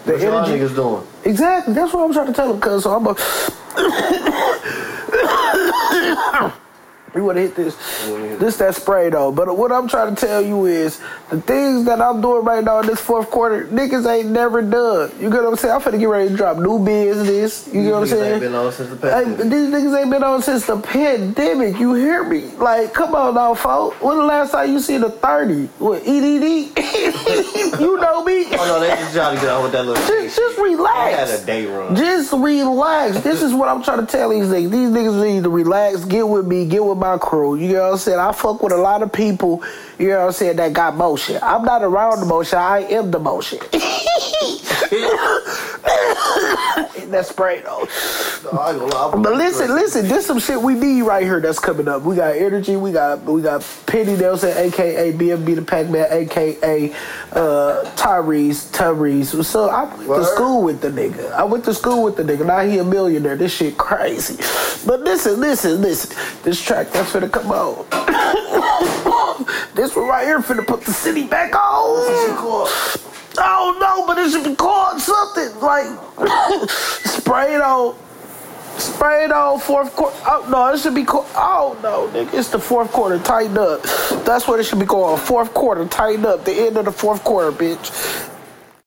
What y'all niggas doing? Exactly. That's what I'm trying to tell them, cuz. So I'm a... You want to hit this? This that spray, though. But what I'm trying to tell you is the things that I'm doing right now in this fourth quarter, niggas ain't never done. You get what I'm saying? I'm finna get ready to drop new business. You get what I'm saying? Ain't been on since the pandemic. These niggas ain't been on since the pandemic. You hear me? Like, come on now, folks. When the last time you seen a 30? What, EDD? You know me. Oh, no, they just trying to get on with that little shit. Just relax. I had a day run. Just relax. This is what I'm trying to tell these niggas. These niggas need to relax. Get with me. Get with my crew. You know what I'm saying? I fuck with a lot of people, you know what I'm saying, that got motion. I'm not around the motion. I am the motion. That spray, though. No, I ain't gonna lie. But listen, this some shit we need right here that's coming up. We got Energy. We got Penny Nelson, a.k.a. BMB the Pac-Man, a.k.a. Tyrese. So I went to school with the nigga. Now he a millionaire. This shit crazy. But listen. This track that's finna come on. This one right here finna put the city back on. I don't know, but it should be called something like sprayed on fourth quarter. Oh, no, it should be called. Oh no, nigga, it's the fourth quarter. Tighten up. That's what it should be called. Fourth quarter. Tighten up. The end of the fourth quarter, bitch.